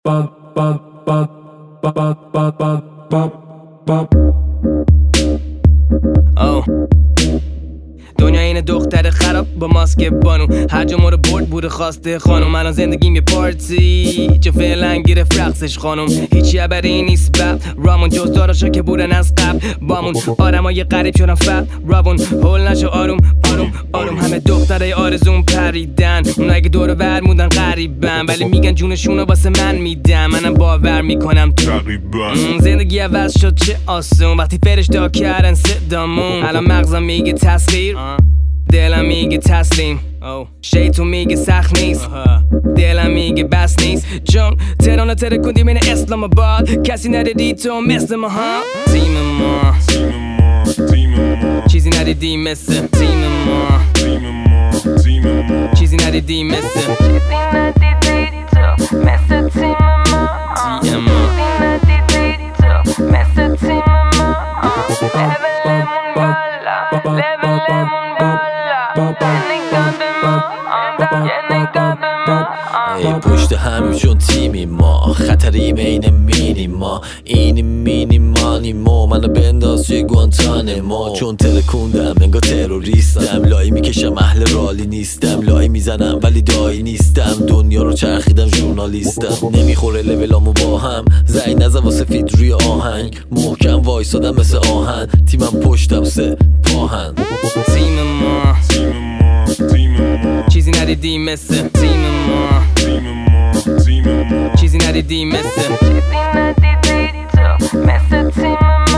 دنیا این دختر خراب با ماسک بانو هر جا ما رو برد بوده خواسته خانم. الان زندگیم یه پارتی چه فعلا گرفت رقصش خانم. هیچی ابری نیست بب رامون جز داراشا که بودن از قبل بامون. آدمای غریب شدن فب رابون هول نشو آروم آروم آروم. همه دخترای آرزون پریدن اونایی که دور ور موندن غریبن ولی میگن جونشونو واسه من میدم. منم باور میکنم تقریبا زندگی عوض شد چه آسون وقتی فرشته کردن صدامون. الان مغزم میگه تصویر دلم میگه تسلیم شیطون میگه سخت نیست دلم میگه بس نیست چون تهران ترکوندی بین اسلام آباد کسی ندیدی تو مثل ما ها. تیم ما چیزی ندیدی مثل تیم ما چیزی ندیدی مثل تیم ای پشت همیم چون تیمی ما خطریم این مینیما این مینیمانیمو منو بنداز توی گوانتانمو چون ترکوندم انگار تروریستم لایی میکشم اهل رالی نیستم لایی میزنم ولی دایی نیستم دنیا رو چرخیدم ژورنالیستم نمیخوره لولامو با هم زنگ نزن واسه فید روی آهنگ محکم وایسادم مثل آهن تیمم پشتم سه پاهن. تیم ما چیزی ندیدی مثل تیم ما چیزی ندیدی مثل تیم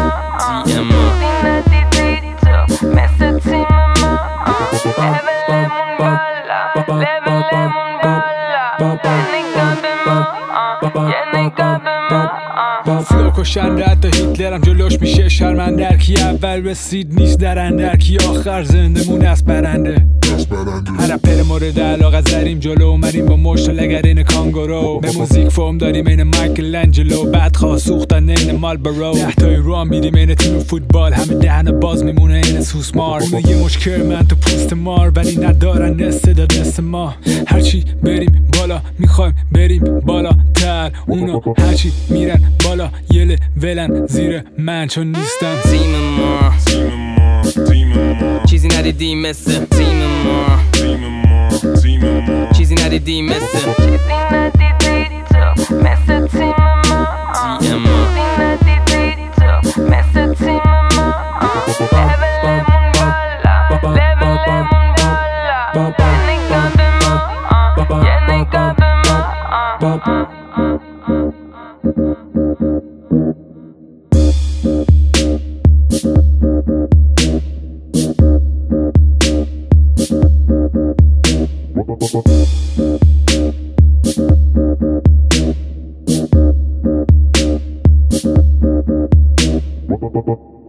فلو کشنده حتی هیتلرم جلوش میشه شرمنده. کی اول رسید نیست درنده کی آخر زنده مونه از برنده. هر پر مورد علاقه زدیم جلو اومدیم با مشت لگرین کانگورو به موزیک فرم داریم این مایکل انجلو بعد خواه سوختن این مالبرو نهتای رو هم میریم این تیم فوتبال همه دهن باز میمونه این سوسمار. اونو یه مشکل من تو پوست مار ولی ندارن استعداد مثل ما. هرچی بریم بالا میخوایم بریم بالا تر اونو هرچی میرن بالا یه ولن زیر من چون نیستم تیم ما چیزی ندیدی مثل تیم ما چیزی ندیدی مثل تیم Ba ba ba ba.